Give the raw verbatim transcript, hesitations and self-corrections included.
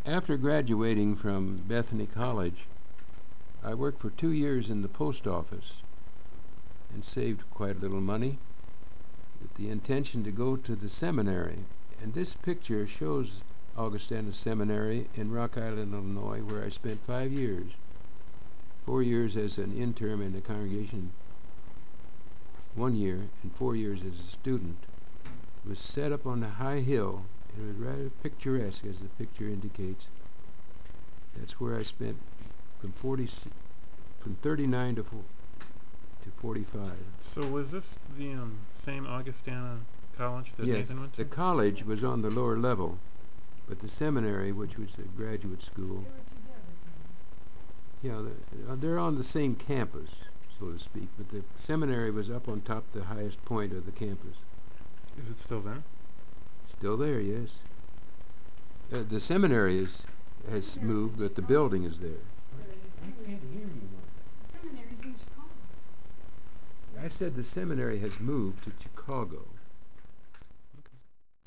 After graduating from Bethany College, I worked for two years in the post office and saved quite a little money with the intention to go to the seminary. And this picture shows Augustana Seminary in Rock Island, Illinois, where I spent five years. Four years as an intern in the congregation, one year, and four years as a student. It was set up on a high hill. It was rather picturesque, as the picture indicates. That's where I spent from forty, from thirty-nine to four, to forty-five. So was this the um, same Augustana college that Yes, Nathan went to? the college was on the lower level, but the seminary, which was a graduate school, yeah, they're, uh, they're on the same campus, so to speak, but the seminary was up on top, the highest point of the campus. Is it still there? Still there, yes. Uh, the seminary is, has moved, but the building is there. I can't hear you. Seminary's in Chicago. I said the seminary has moved to Chicago.